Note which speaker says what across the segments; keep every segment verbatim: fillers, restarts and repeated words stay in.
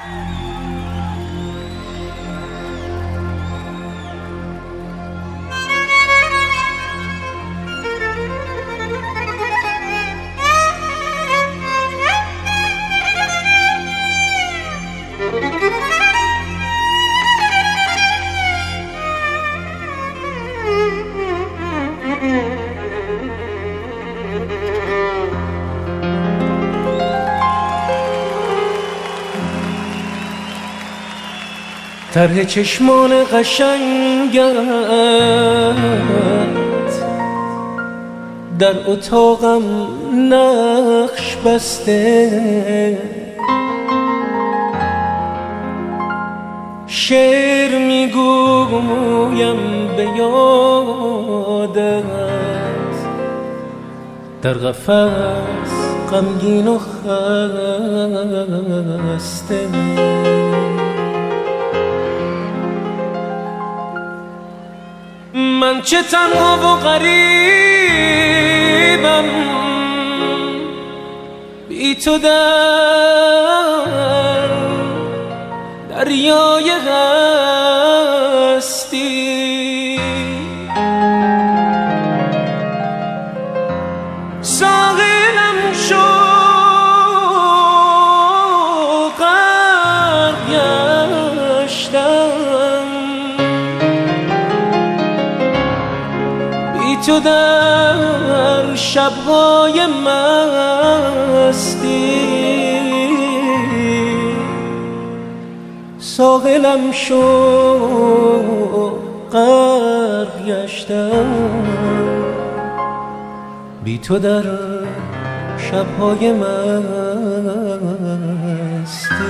Speaker 1: طرح چشمان قشنگت در اتاقم نقش بسته، شعر میگویم به یادت در قفس غمگین و خسته. من چه تنها و غریبم بی تو در دریای هستی. ساحلم شو غرق گشتم بی تو در شب‌های مستی. ساحلم شو غرق گشتم بی تو در شب‌های مستی.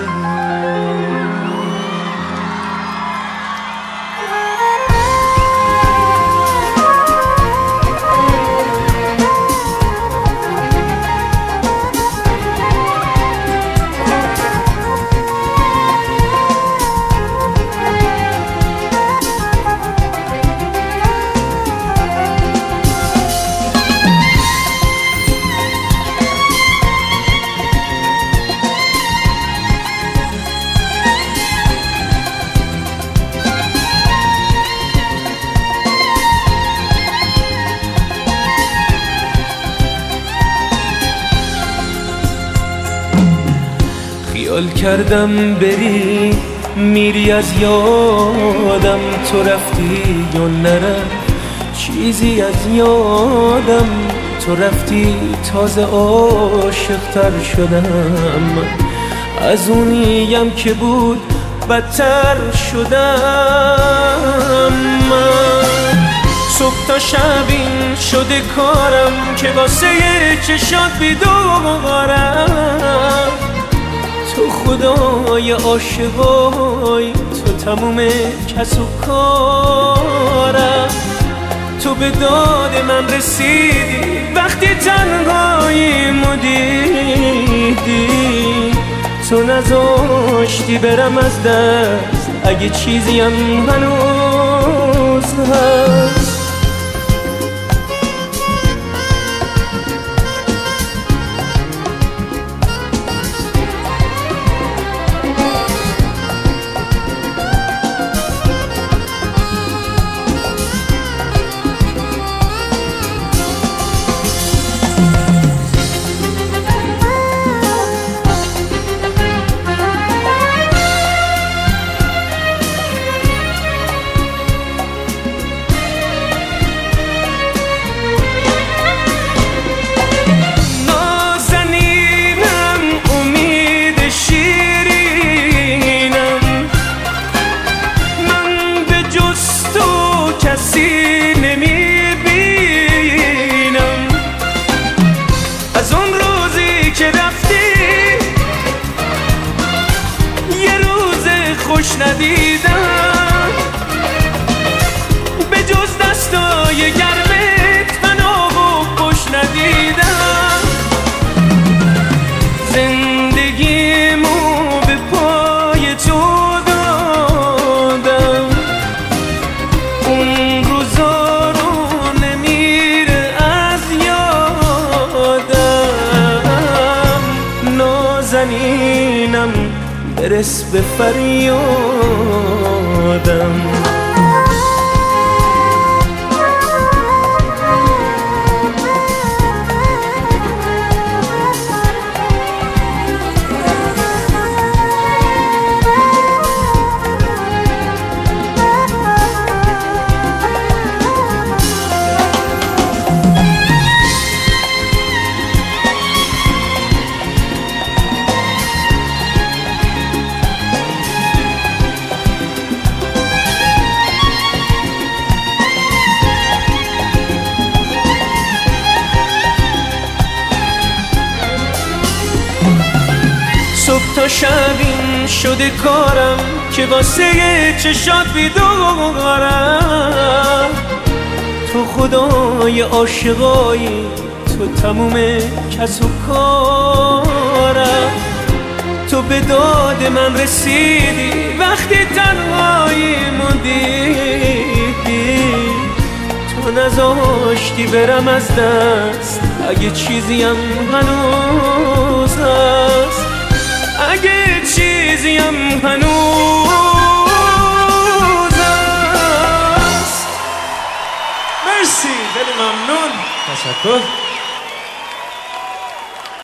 Speaker 1: خیال کردم بری میری از یادم، تو رفتی یا نرفت چیزی از یادم. تو رفتی تازه عاشق‌تر شدم، از اونیم که بود بدتر شدم. من صبح تا شب این شده کارم که واسه چشات بیدارم. تو خدای عاشقای تو تموم کس و کارم. تو به داد من رسیدی وقتی تنهاییمو دیدی. تو نذاشتی برم از دست اگه چیزیم هنوز هست. ندیدم به جز دستای گرمت فنا و خوش ندیدم. زندگیمو به پای تو دادم، اون روزا رو نمیره از یادم. نازنینم برس به فریادم. صبح تا شب این شده کارم که واسه چشات بیدارم. تو خدای عاشقایی، تو تموم کس و کارم. تو به داد من رسیدی وقتی تنهایی موندی. تو نذاشتی برم از دست، اگه چیزیم هنوز هست، اگه چیزیم هنوز هست.
Speaker 2: مرسی، خیلی ممنون، تشکر.